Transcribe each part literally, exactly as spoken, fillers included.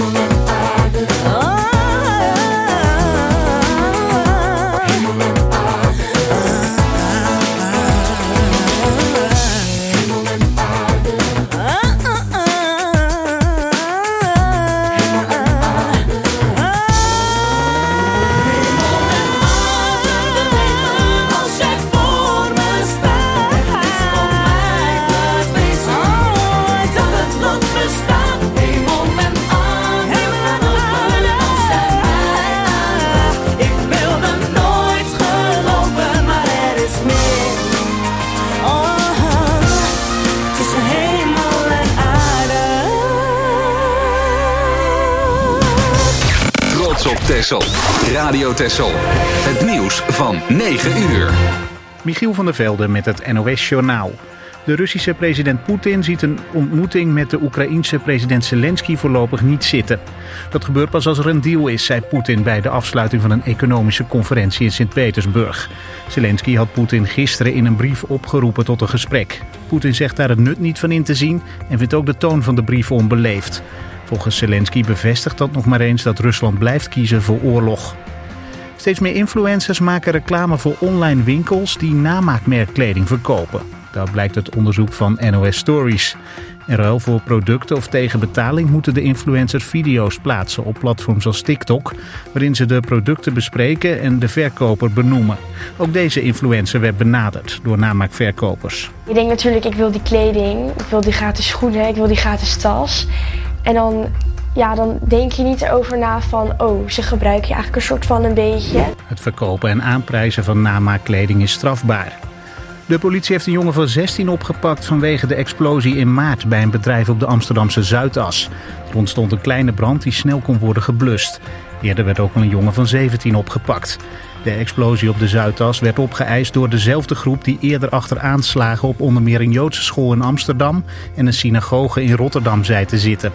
Texel. Radio Texel. Het nieuws van negen uur. Michiel van der Velde met het N O S-journaal. De Russische president Poetin ziet een ontmoeting met de Oekraïense president Zelensky voorlopig niet zitten. Dat gebeurt pas als er een deal is, zei Poetin bij de afsluiting van een economische conferentie in Sint-Petersburg. Zelensky had Poetin gisteren in een brief opgeroepen tot een gesprek. Poetin zegt daar het nut niet van in te zien en vindt ook de toon van de brief onbeleefd. Volgens Zelensky bevestigt dat nog maar eens dat Rusland blijft kiezen voor oorlog. Steeds meer influencers maken reclame voor online winkels die namaakmerkkleding verkopen. Dat blijkt uit onderzoek van N O S Stories. In ruil voor producten of tegen betaling moeten de influencers video's plaatsen op platforms als TikTok, waarin ze de producten bespreken en de verkoper benoemen. Ook deze influencer werd benaderd door namaakverkopers. Je denkt natuurlijk, ik wil die kleding, ik wil die gratis schoenen, ik wil die gratis tas. En dan, ja, dan denk je niet erover na van, oh, ze gebruiken je eigenlijk een soort van een beetje. Het verkopen en aanprijzen van namaakkleding is strafbaar. De politie heeft een jongen van zestien opgepakt vanwege de explosie in maart bij een bedrijf op de Amsterdamse Zuidas. Er ontstond een kleine brand die snel kon worden geblust. Eerder werd ook al een jongen van zeventien opgepakt. De explosie op de Zuidas werd opgeëist door dezelfde groep die eerder achter aanslagen op onder meer een Joodse school in Amsterdam en een synagoge in Rotterdam zei te zitten.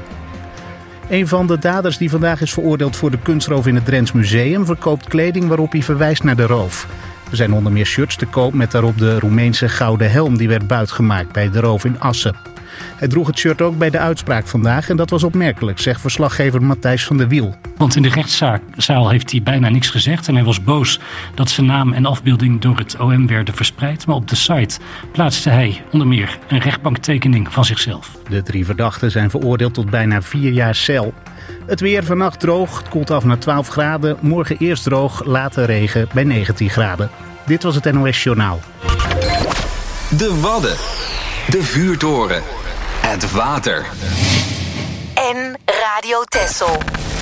Een van de daders die vandaag is veroordeeld voor de kunstroof in het Drents Museum verkoopt kleding waarop hij verwijst naar de roof. Er zijn onder meer shirts te koop met daarop de Roemeense gouden helm die werd buitgemaakt bij de roof in Assen. Hij droeg het shirt ook bij de uitspraak vandaag en dat was opmerkelijk, zegt verslaggever Matthijs van der Wiel. Want in de rechtszaal heeft hij bijna niks gezegd en hij was boos dat zijn naam en afbeelding door het O M werden verspreid. Maar op de site plaatste hij onder meer een rechtbanktekening van zichzelf. De drie verdachten zijn veroordeeld tot bijna vier jaar cel. Het weer vannacht droog, het koelt af naar twaalf graden. Morgen eerst droog, later regen bij negentien graden. Dit was het N O S Journaal. De Wadden. De vuurtoren. Het water. En Radio Texel.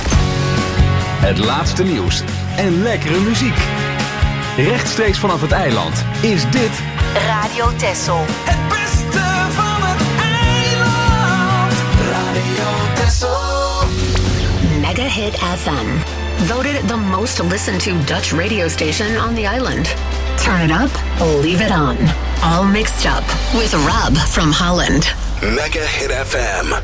Het laatste nieuws en lekkere muziek. Rechtstreeks vanaf het eiland is dit Radio Texel. Het beste van het eiland. Radio Texel. Mega Hit F M. Voted the most listened to Dutch radio station on the island. Turn it up, leave it on. All mixed up with Rob from Holland. Mega Hit F M.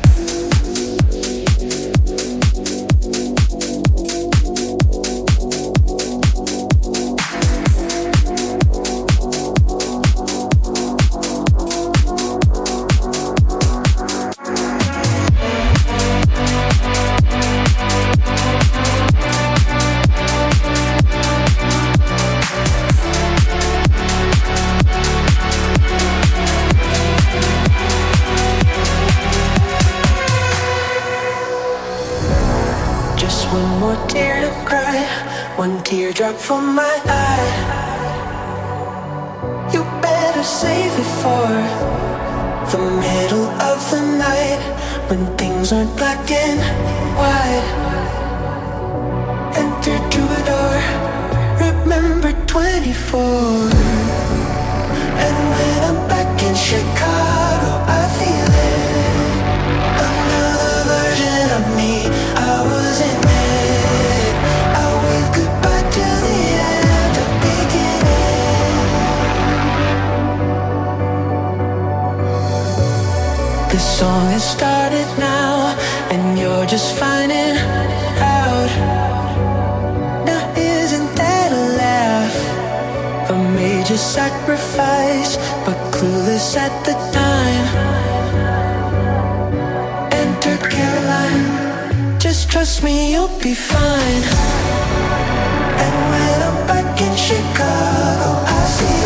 Teardrop from my eye. You better save it for the middle of the night, when things aren't black and white. Enter through a door, remember twenty-four. And when I'm back in Chicago, I feel it. Another version of me, I was in it. This song has started now, and you're just finding out. Now isn't that a laugh? A major sacrifice, but clueless at the time. Enter Caroline, just Just trust me, you'll be fine. And when I'm back in Chicago, I see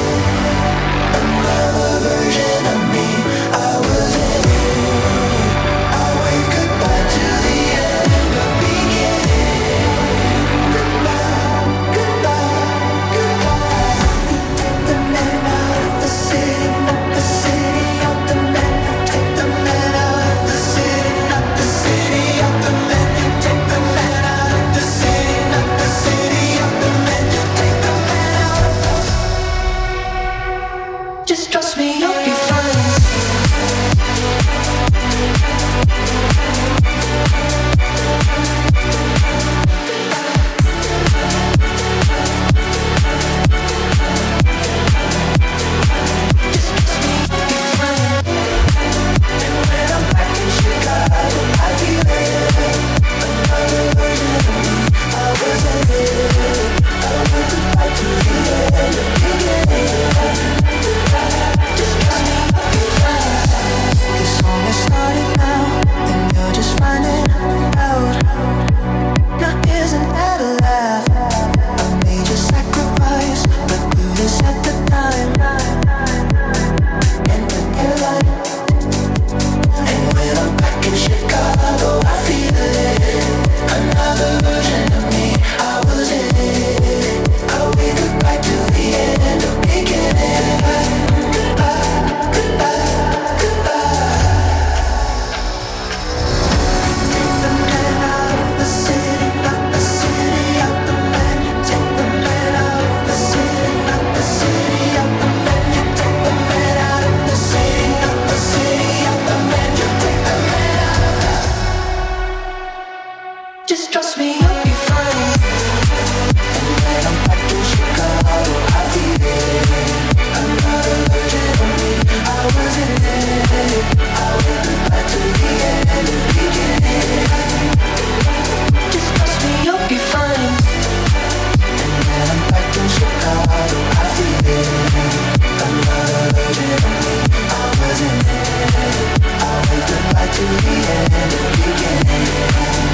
another version of me. I was in it. I wave goodbye to the end of beginning. Goodbye, goodbye, goodbye. You take the man out of the city, not the city out the man. You take the man out of the city, not the city out the man. You take the man out of the city, not the city out the man. You take the man out of the... Just trust me, you'll be fine. Just trust me, you'll be fine. And when I'm back in Chicago, I feel it. Another version of me. I was in it. I went goodbye to the end of beginning. Just trust me, you'll be fine. And when I'm back in Chicago, I feel it. Another version of me. I was in it. I went goodbye to the end of beginning.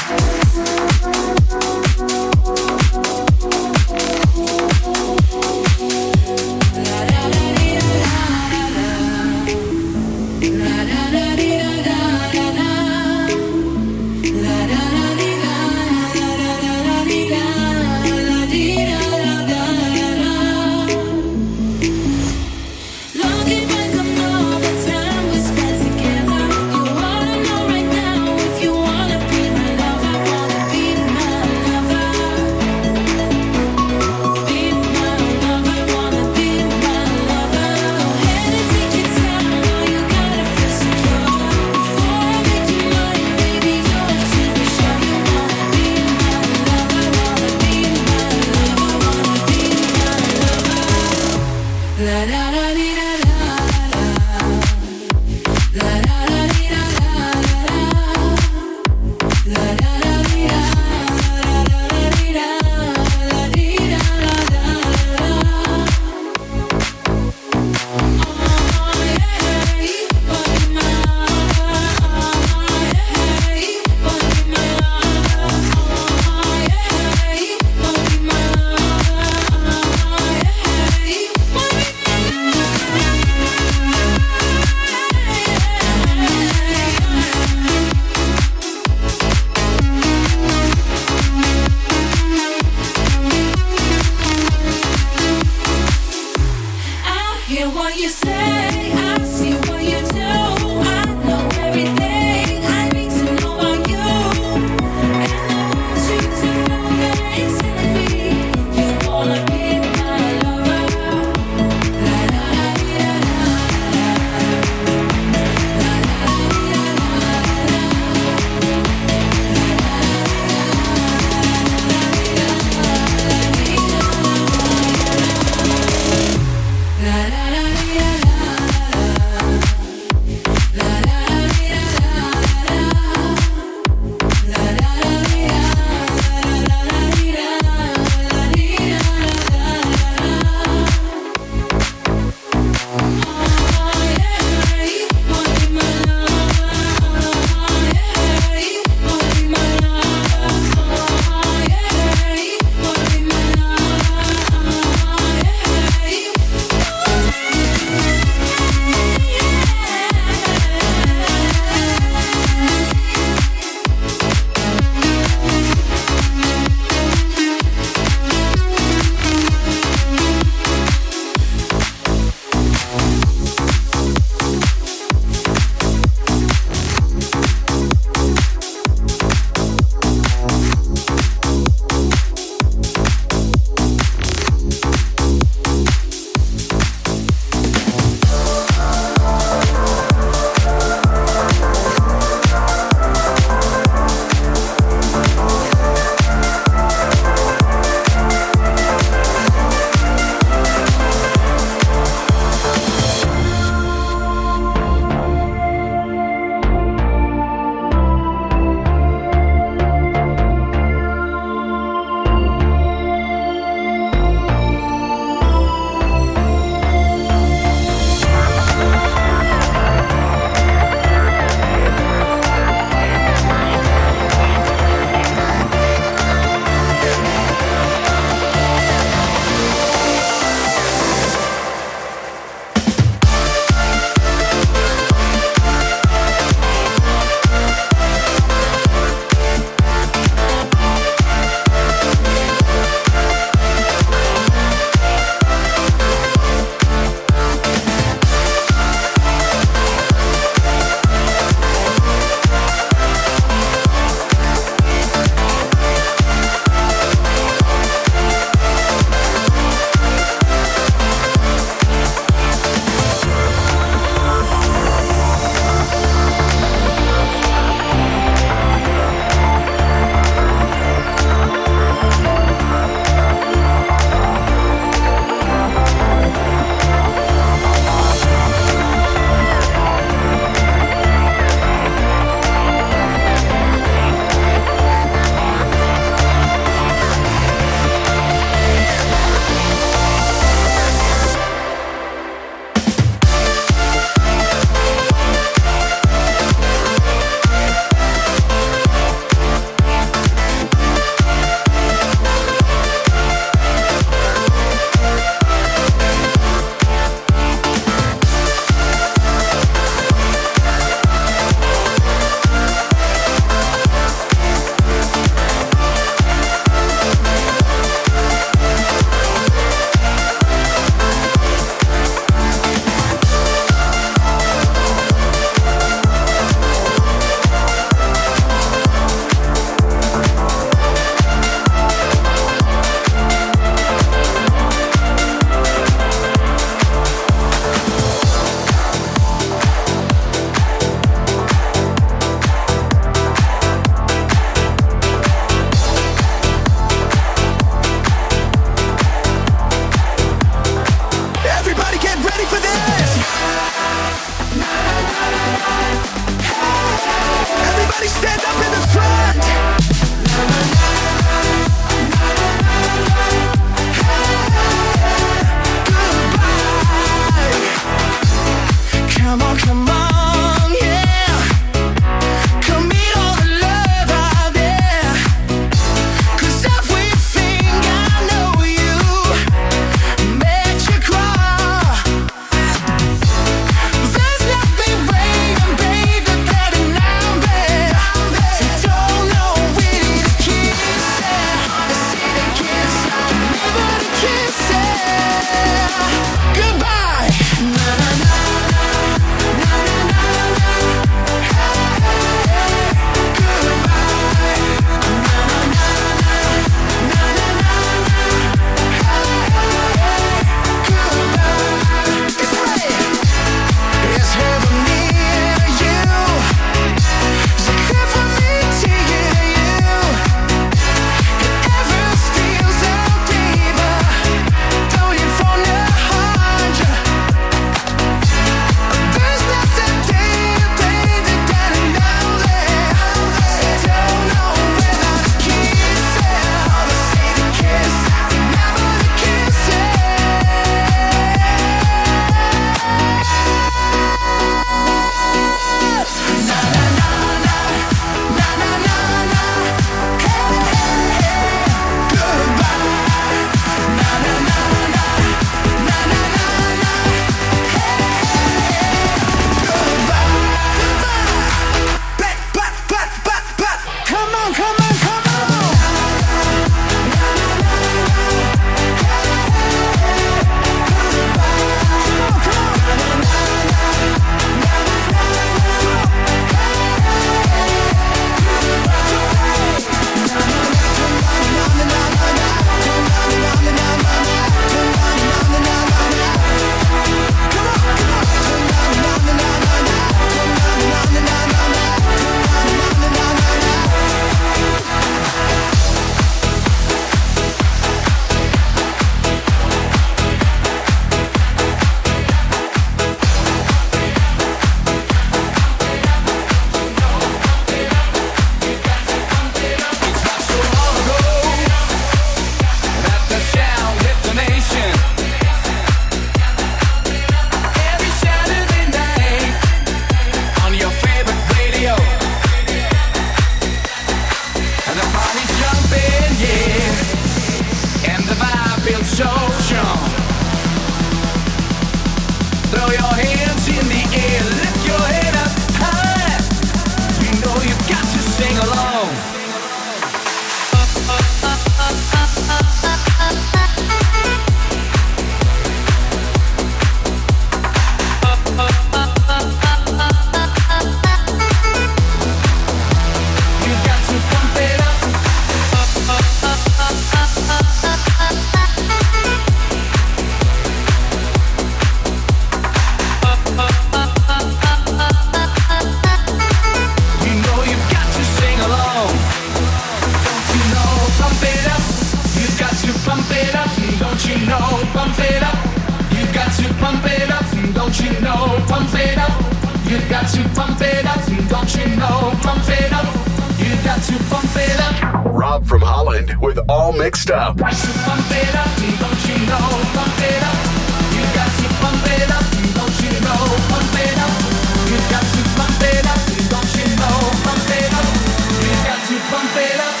you know, pump it up. You've got to pump it up, don't you know, pump it up. You've got to pump it up, don't you know, pump it up. You've got to pump it up. Rob from Holland with All Mixed Up. Got to pump it up, don't you know, pump it up. You've got to pump it up, don't you know, pump it up. You've got to pump it up, don't you know, pump it up. You've got to pump it up.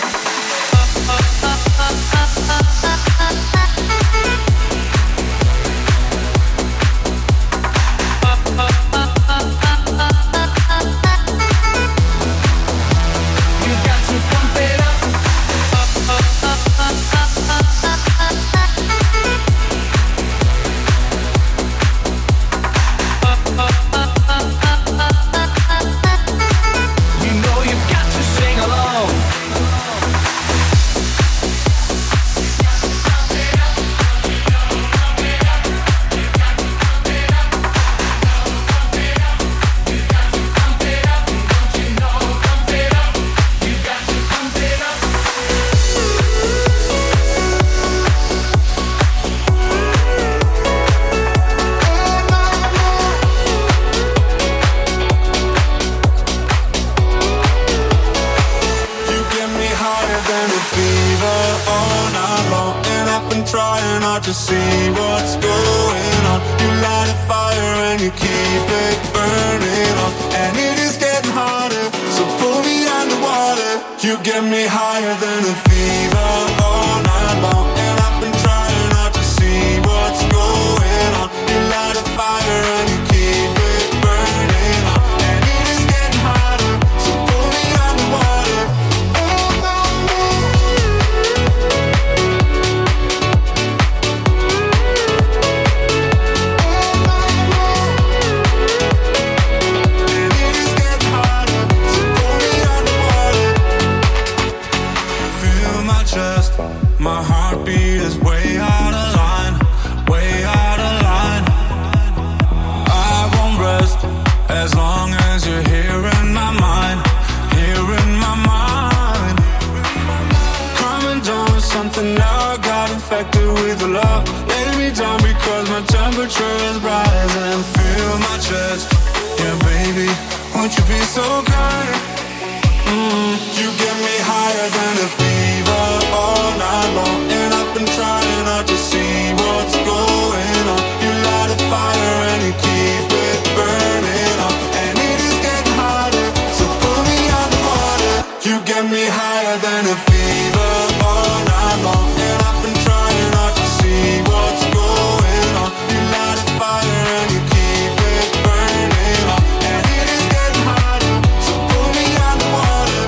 To see what's going on. You light a fire and you keep it burning on. And it is getting harder, so pull me underwater. You get me higher than a fever all night long. And I've been trying not to see what's going on. You light a fire and you keep it burning on. And it is getting harder, so pull me underwater. My heartbeat is way out of line, way out of line. I won't rest as long as you're here in my mind, here in my mind. Coming down with something now, I got infected with the love. Lay me down because my temperature is rising. Feel my chest, yeah baby, won't you be so kind? Mm, you get me higher than a fever all night long. And I've been trying not to see what's going on. You light a fire and you keep it burning on. And it is getting harder, so pull me underwater. You get me higher than a fever all night long. And I've been trying not to see what's going on. You light a fire and you keep it burning on. And it is getting harder, so pull me underwater.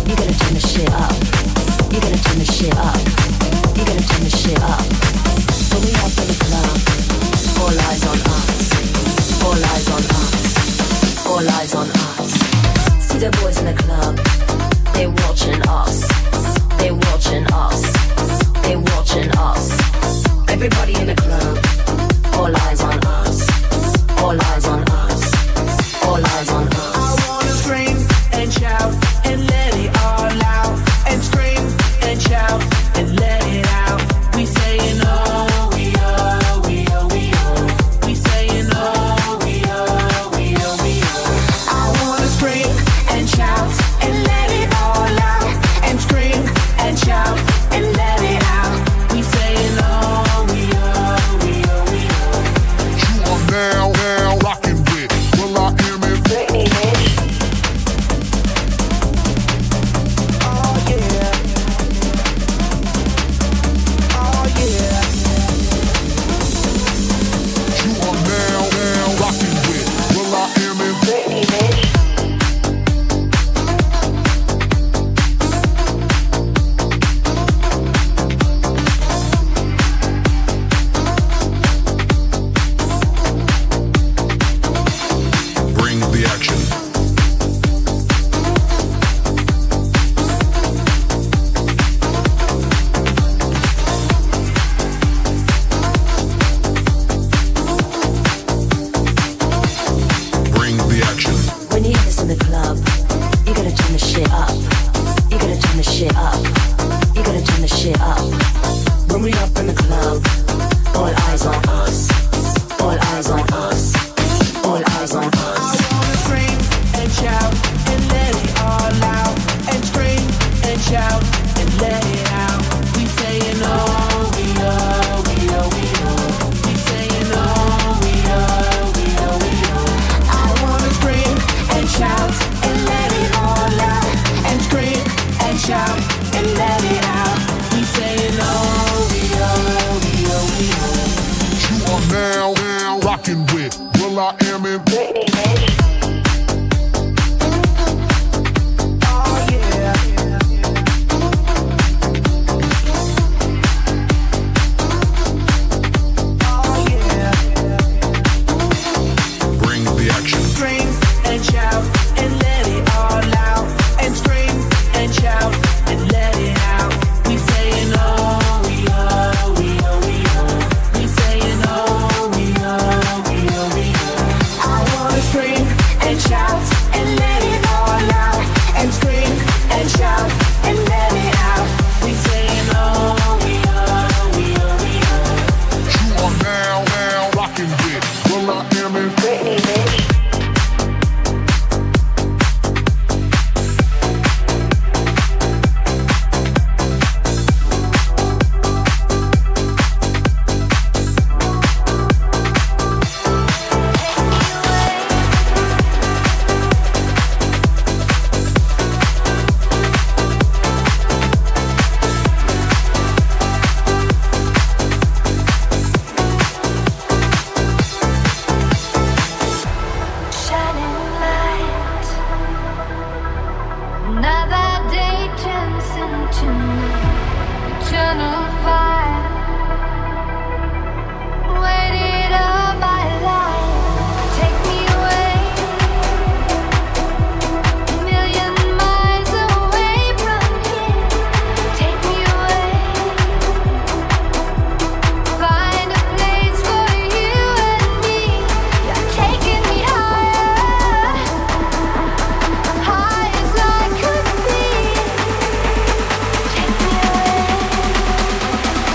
You gotta turn the shit up. You gotta turn the shit up. You gotta turn the shit up. When we up in the club, all eyes on us. All eyes on us. All eyes on us. See the boys in the club. They watching us. They watching us. They watching us. Everybody in the club. All eyes on us. All eyes on us. All eyes on us. I wanna scream and shout and let it all out. And scream and shout and let it out. We saying oh, we oh, we oh, we oh. We saying oh, we oh, we oh, we oh. I wanna scream and shout and let it all out. And scream and shout and let it out. We saying oh, we oh, we oh, we oh. You are now, now rocking with Will I Am in Britney, bitch. Oh yeah. Oh yeah. You are now, now rocking with Will I Am in Britney, bitch. Bring the action. Bring the action. When you have this in the club, you gotta turn the shit up. You gotta turn the shit up. You gotta turn the shit up. When we up in the club, all eyes on us. All eyes on us. All eyes on us. I wanna scream and shout and let it all out. And scream and shout and let it out. We saying oh, we oh, we oh, we oh. We saying oh, we oh, we oh, we oh. I wanna scream and shout and let it all out. And scream and shout and let it out. We saying oh, we oh, we oh, we oh. You are now, now rocking with Will I Am in Britney, bitch. Oh yeah. Oh yeah. Bring the action. Scream and shout and let it all out. And scream and shout and let it out. We saying oh, we oh, we oh, we oh. We saying oh, we oh, we oh, we oh. I wanna scream and shout and let it all out. And scream and shout and let it out. We saying oh, we oh, we oh, we oh. You are now, now rocking with Will I Am in Britney, bitch. Shining light. Another day turns into night. Eternal fire. Waited all my life. Take me away. A million miles away from here. Take me away. Find a place for you and me. You're taking me higher, high as I could be. Take me away.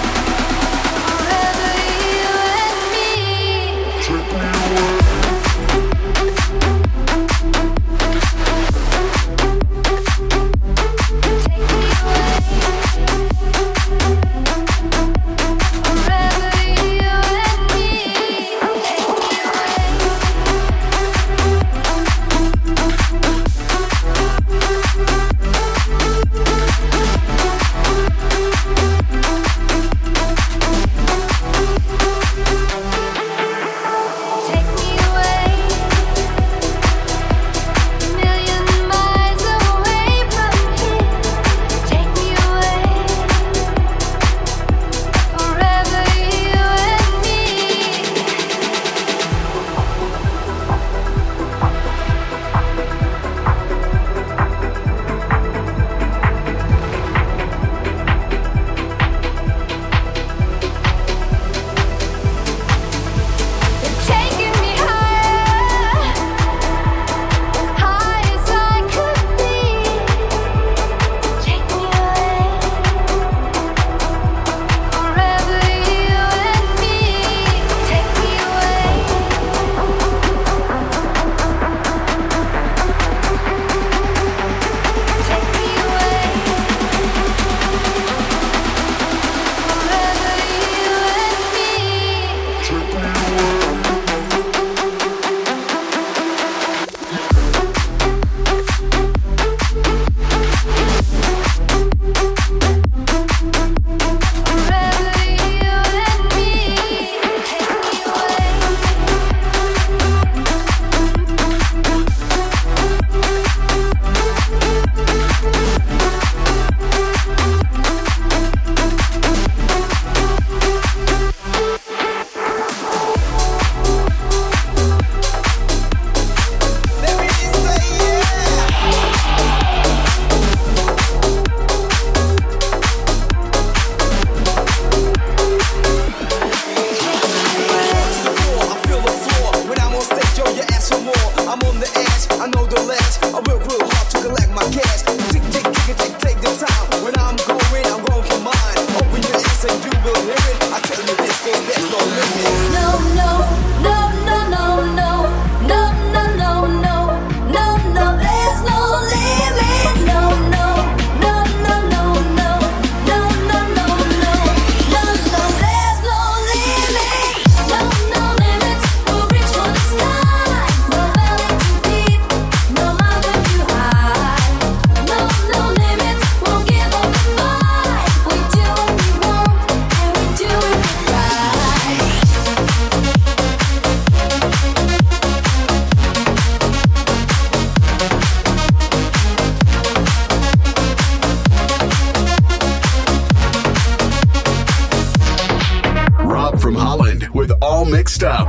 Mixed Up.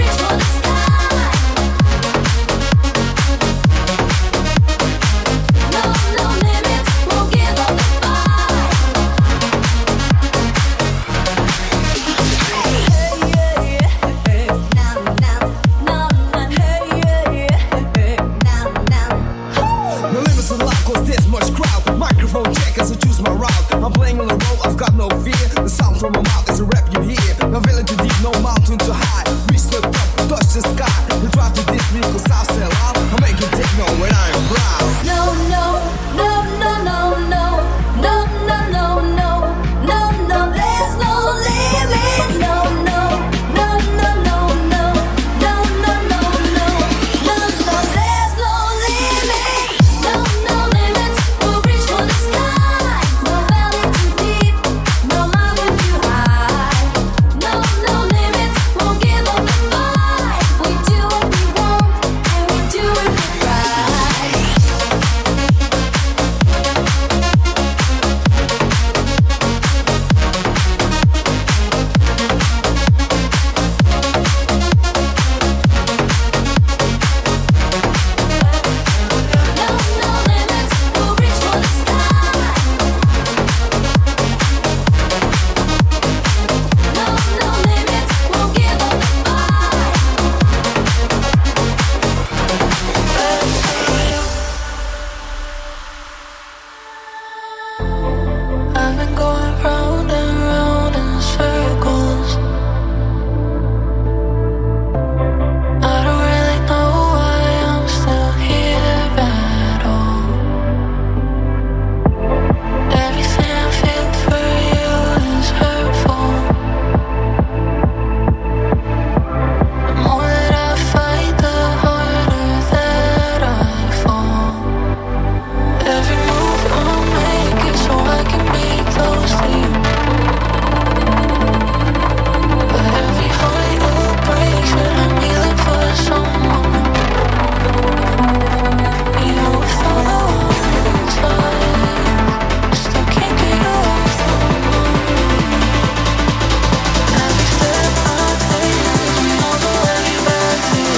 I'm playing on the road, I've got no fear. The sound from my mouth is a rap you hear. No village too deep, no mountain too high. Reach the top, touch the sky. You try to diss me cause I'll sell out. I'll make you take no when I am proud. No, no, no, no, no, no. No, no, no, no. No, no, there's no limit. No, no, no, no, no, no. No, no, no, no. No, no, there's no limit. No, no limits. We'll reach for the sky. No valley too deep. No mountain too high. No, no limits. Won't give up the fight. We do what we want and we do it right. I've been going round and round in circles. I don't really know why I'm still here at all. Everything I feel for you is hurtful. The more that I fight, the harder that I fall. Every move I'll make is so I can be close to you. But every heart that breaks, and I'm kneeling for someone new. Even with all the ones I still can't get you off the mind. Every step I take leads me all the way back to you.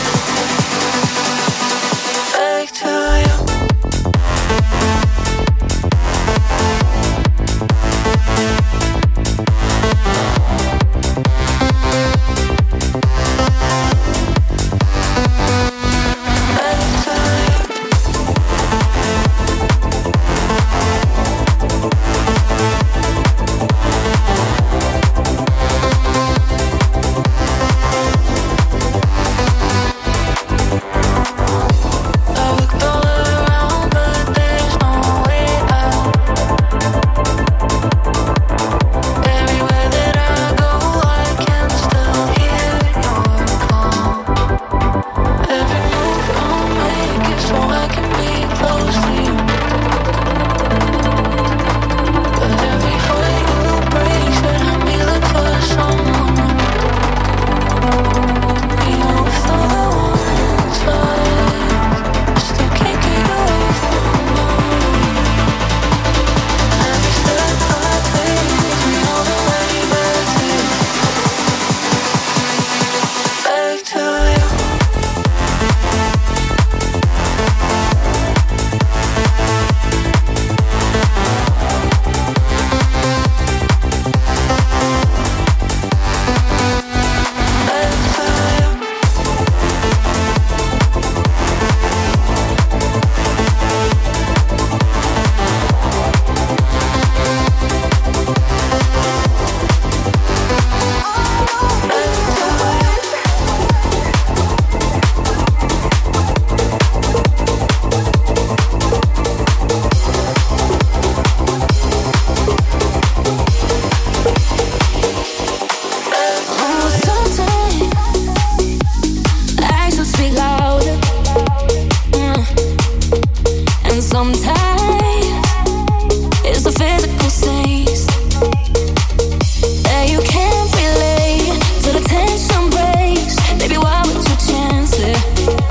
Back to you. I looked all around, but there's no way out. Everywhere that I go, I can still hear your call. Every move I'll make is so I can be close to you. But every heart you break, and I'm kneeling for someone new. Even with all the ones I still can't get you off the mind. Every step I take leads me all the way back to you. Back to you. Sometimes actions speak louder, mm. and sometimes it's the physical things that you can't relate till the tension breaks. Baby, why would you chance it?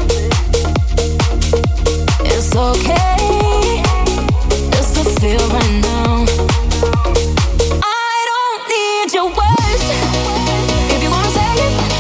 It's okay just to feel right now. I don't need your words. If you wanna say it,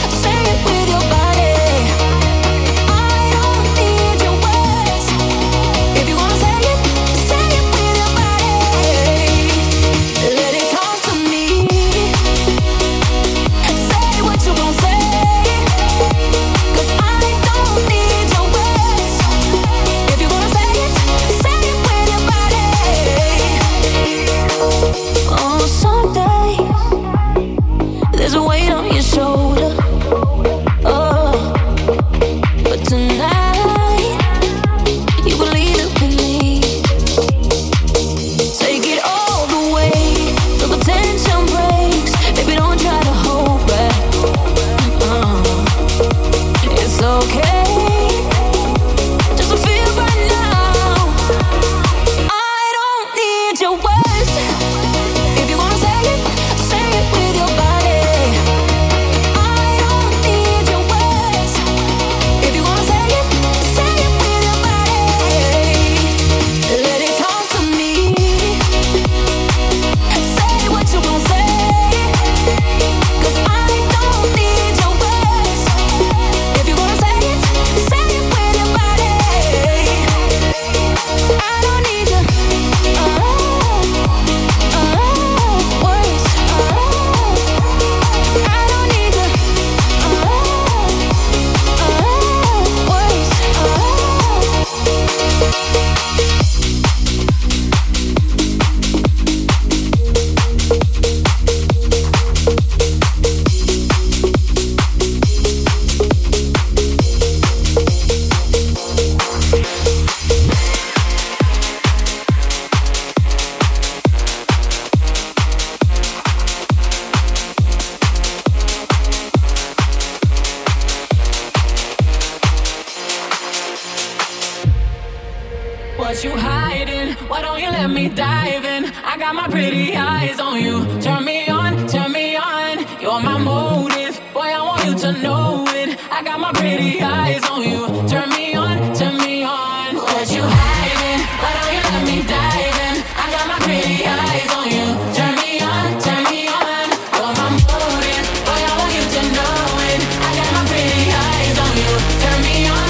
Why don't you let me dive in? I got my pretty eyes on you. Turn me on, turn me on. You're my motive. Boy, I want you to know it. I got my pretty eyes on you. Turn me on, turn me on. What you hiding? Why don't you let me dive in? I got my pretty eyes on you. Turn me on, turn me on. You're my motive. Boy, I want you to know it. I got my pretty eyes on you. Turn me on.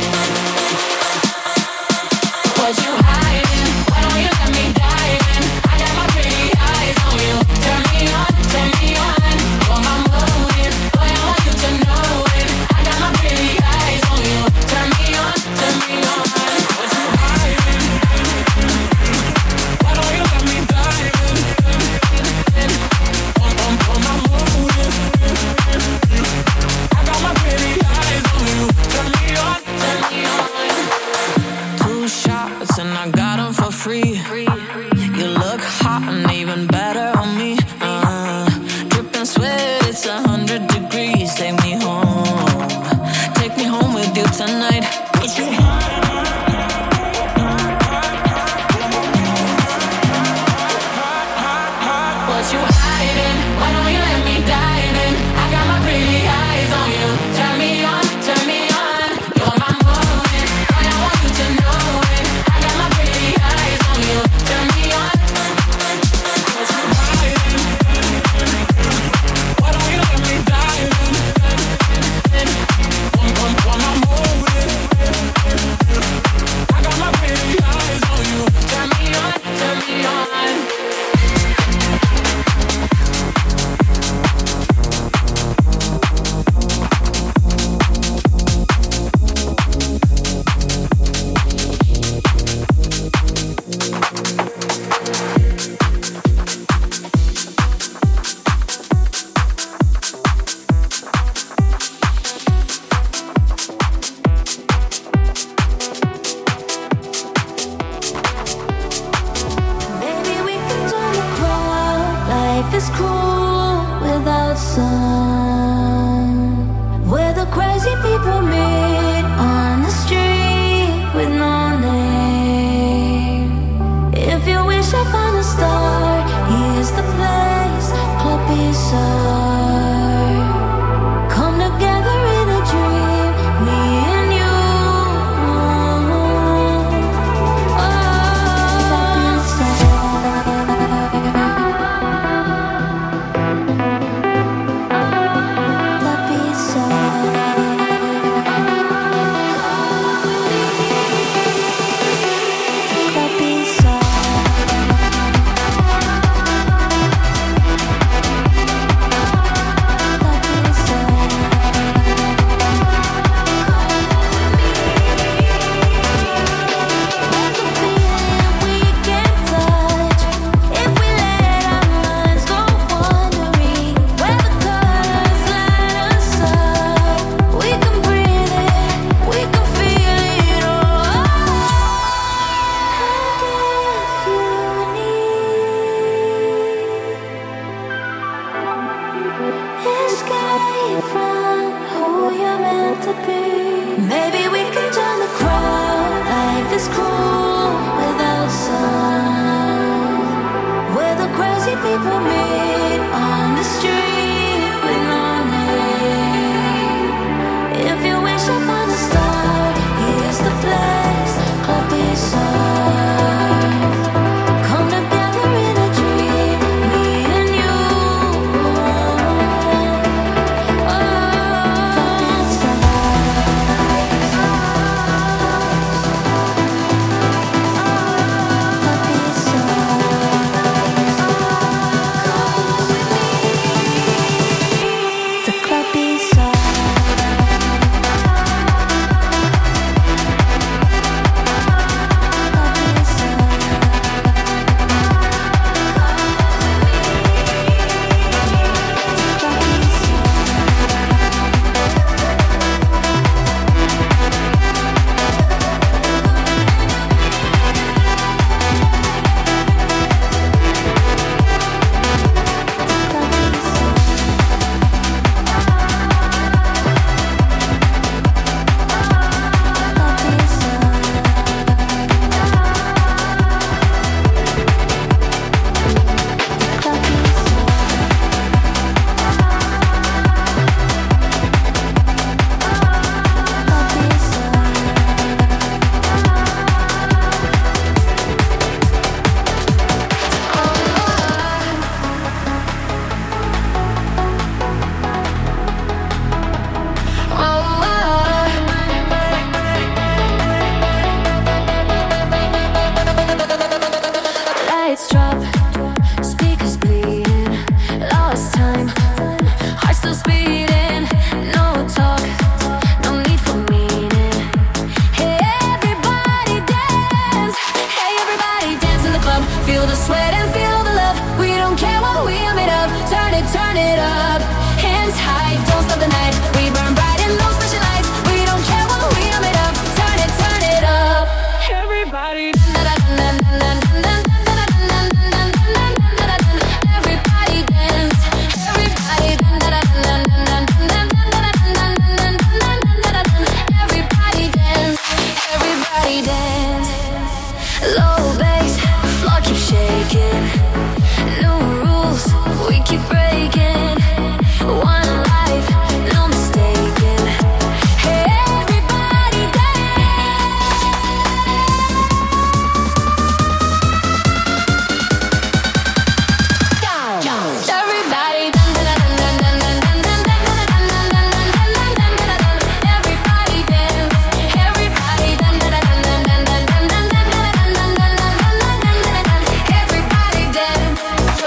What you hiding? Why don't you let me dive in? I got my pretty eyes on you. Turn me on, turn me on. You're my motive. Boy, I want you to know it. I got my pretty eyes on you. Turn me on, turn me on. What you hiding? Why don't you let me dive in? On, on, on my motive. I got my pretty eyes on you. Turn me on, turn me on. Two shots and I got them for free. You look hot and even better on me. Uh, dripping sweat, it's a hundred degrees. Take me home, take me home with you tonight. What you What you hiding? Why don't you let me dive in? I got my pretty eyes on you. Turn me on, turn me on. You're my motive. Boy, I want you to know it. I got my pretty eyes on you. Turn me on. What you hiding? Why don't you let me dive in? On, on, on my motive. I got my pretty eyes on you. Turn me on, turn me on. Maybe we can turn the crowd. Life is cruel without sun. Where the crazy people meet on the street with no name. If you wish upon a star, here's the place, Club Bizarre. Come together in a dream, me and you. Oh, Club Bizarre. Club Bizarre. Escape from who you're meant to be. Maybe we can join the crowd. Life is cruel without sun. Where the crazy people meet on the street with no name. If you wish upon a star, here's the place, Club Bizarre. Come together in a dream, me and you. Oh, Club Bizarre. turn it up. Hands high, don't stop the night. We burn bright in those flashing lights. We don't care what we are made of. Turn it, turn it up. Everybody. Everybody dance. Everybody Everybody dance. Everybody dance. Low bass, floor keep shaking. New rules, we keep breaking. One life, no mistaken. Hey, everybody dance. Everybody Everybody dance. Everybody Everybody dance.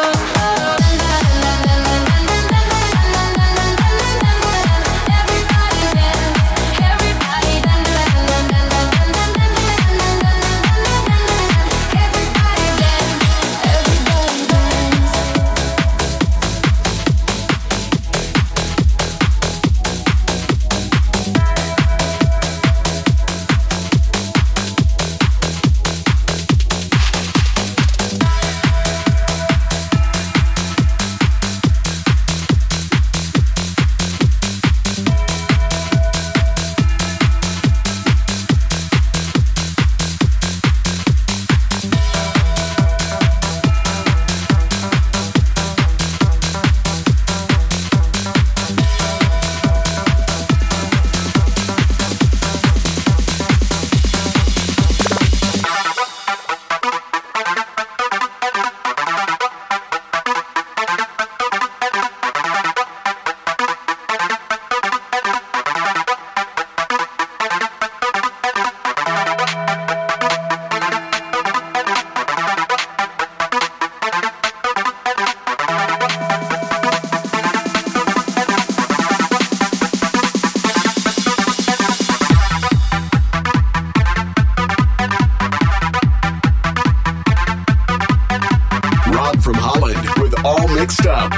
Rob from Holland with All Mixed Up.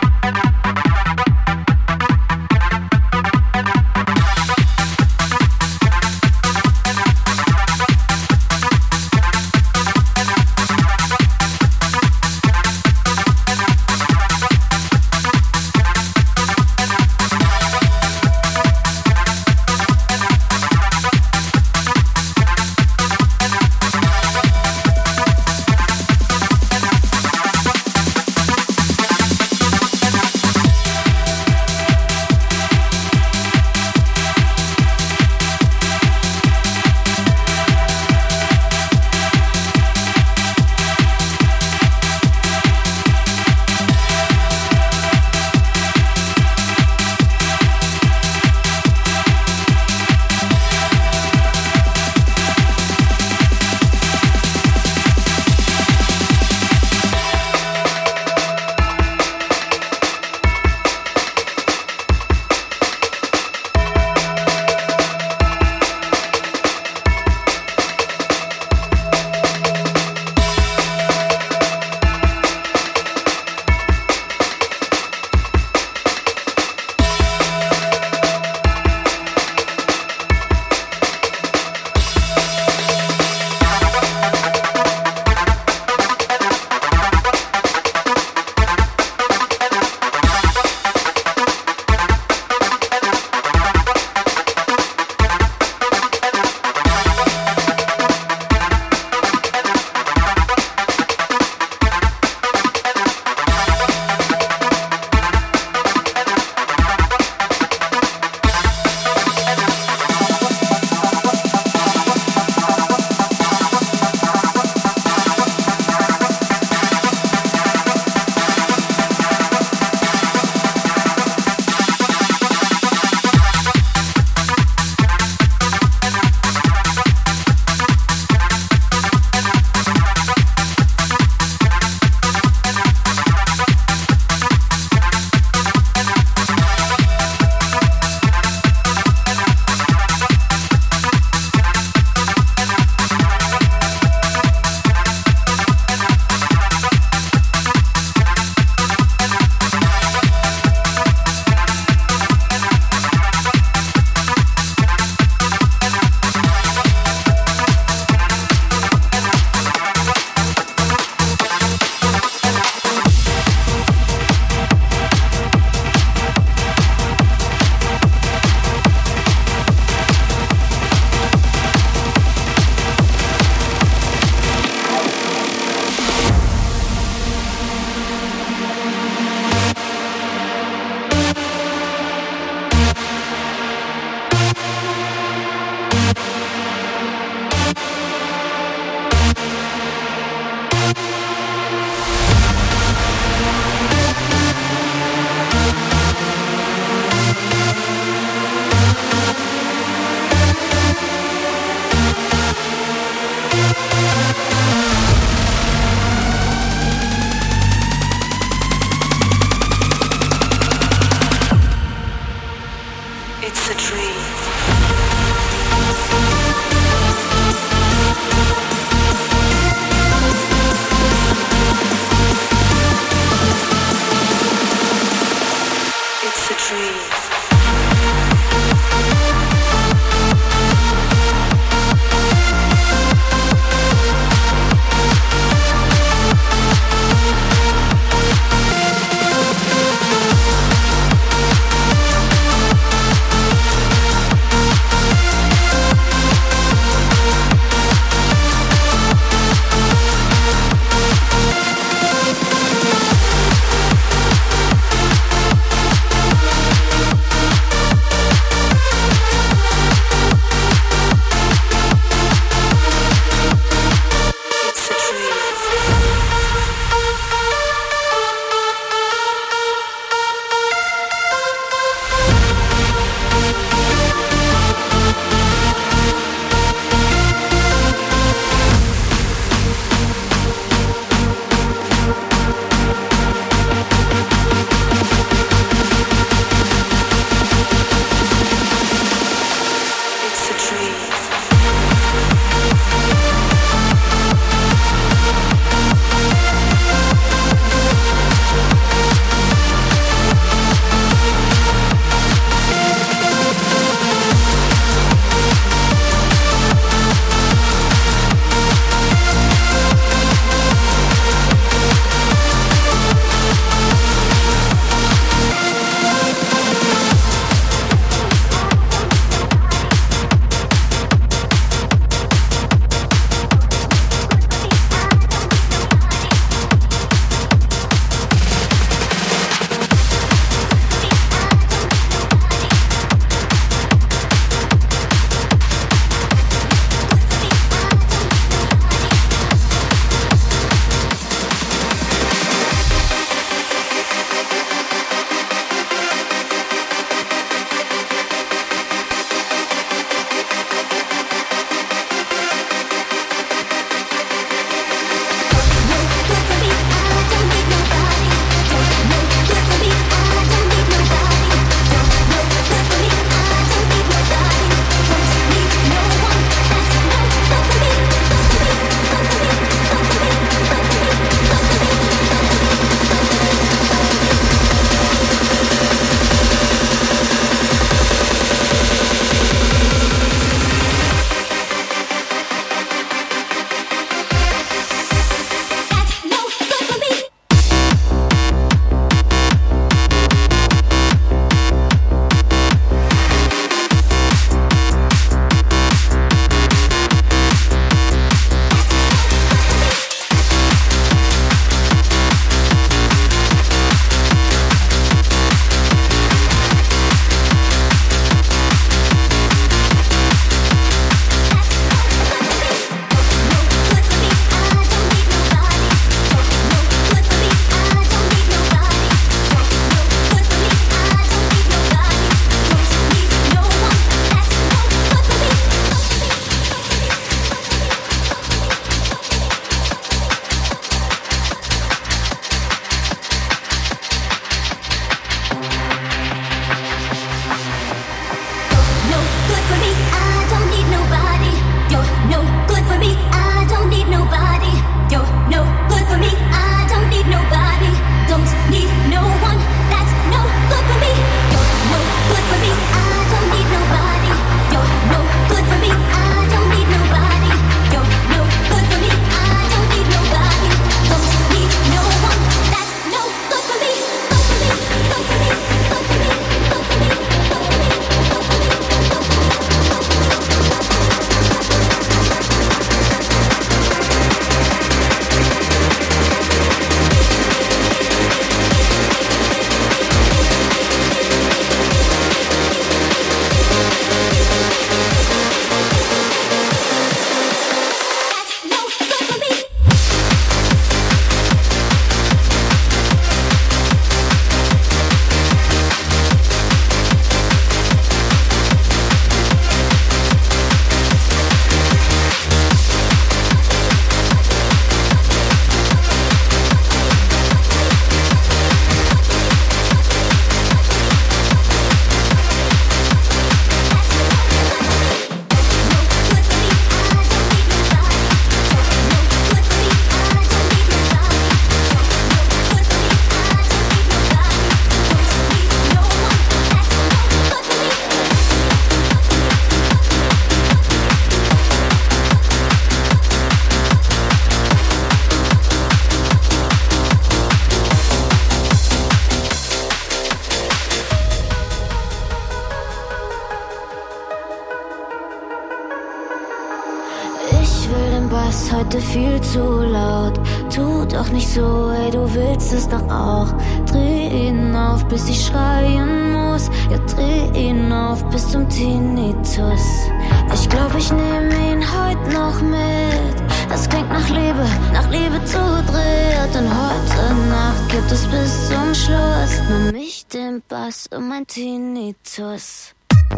heute viel zu laut. Tu doch nicht so, ey, du willst es doch auch. Dreh ihn auf, bis ich schreien muss. Ja, dreh ihn auf, bis zum Tinnitus. Ich glaub, ich nehm ihn heute noch mit. Das klingt nach Liebe, nach Liebe zu dritt. Und heute Nacht gibt es bis zum Schluss nur mich, den Bass und mein Tinnitus.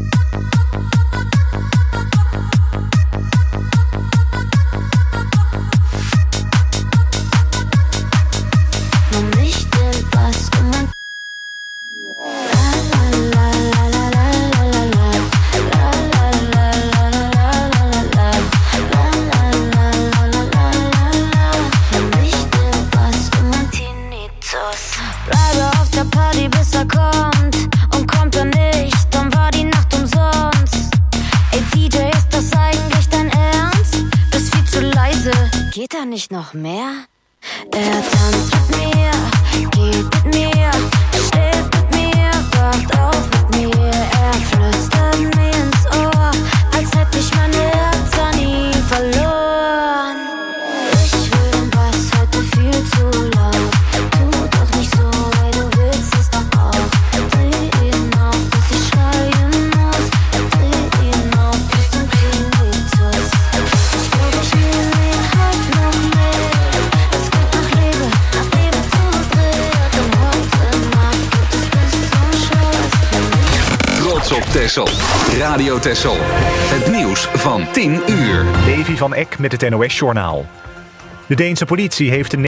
Nur mich, den Bass und mein Bleibe auf der Party, bis er kommt. Und kommt er nicht, dann war die Nacht umsonst. Ey D J, ist das eigentlich dein Ernst? Bist viel zu leise, geht da nicht noch mehr? Er tanzt mit mir, geht mit mir, schläft mit mir, wacht auf mit mir. Er flüstert mir ins Ohr, als hätte ich mein Herz an ihn verloren. Ich will den Bass heute viel zu laut. Tu doch nicht so, ey, du willst es doch auch. Dreh ihn auf, bis ich schreien muss. Dreh ihn auf, bis zum Tinnitus. Ich glaub, ich nehm ihn heute noch mit. Es klingt nach Liebe, nach Liebe zu dritt. Und heute Nacht gibt es bis zum Schluss Trots op Texel. Radio Texel. Het nieuws van tien uur. Davy van Eck met het N O S-journaal. De Deense politie heeft een